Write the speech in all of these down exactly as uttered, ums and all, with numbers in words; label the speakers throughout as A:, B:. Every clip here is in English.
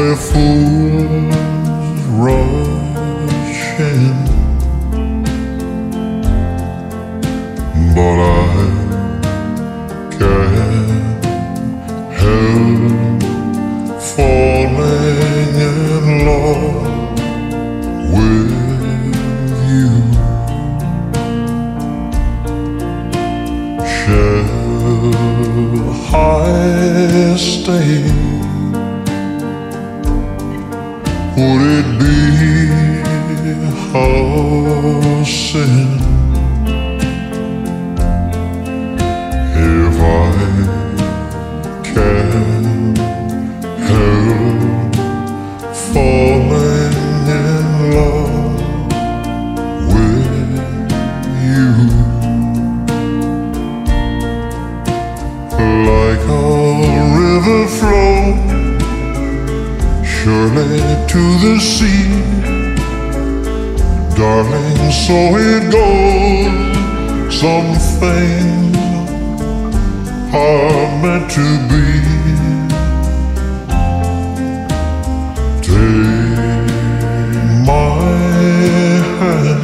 A: fools rushing, but I can't help falling in love with you. Shall I stay? Would it be a sin if I can't help falling in love with you? Like a river flows surely to the sea, darling, so it goes. Some things are meant to be. Take my hand,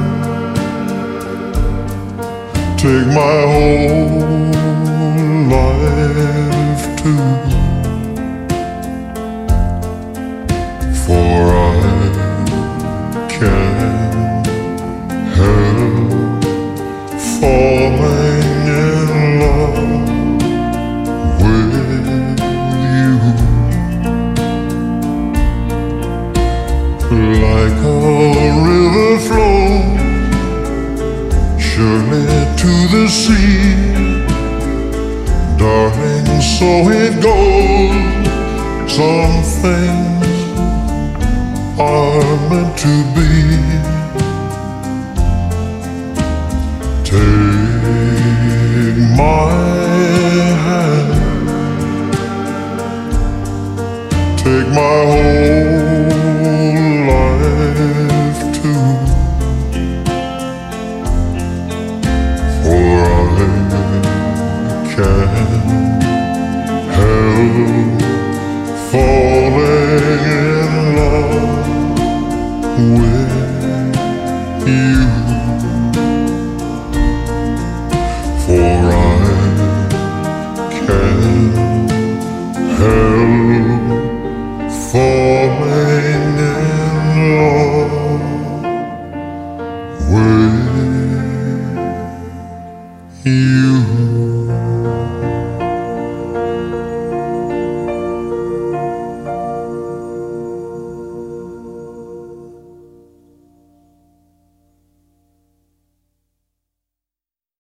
A: take my whole life too, for I can't help falling in love with you. Like a river flows surely to the sea, darling, so it goes. Some things are meant to be. Take my hand, take my whole life too, for I can't help falling in love with you, for I can't help falling in love with you.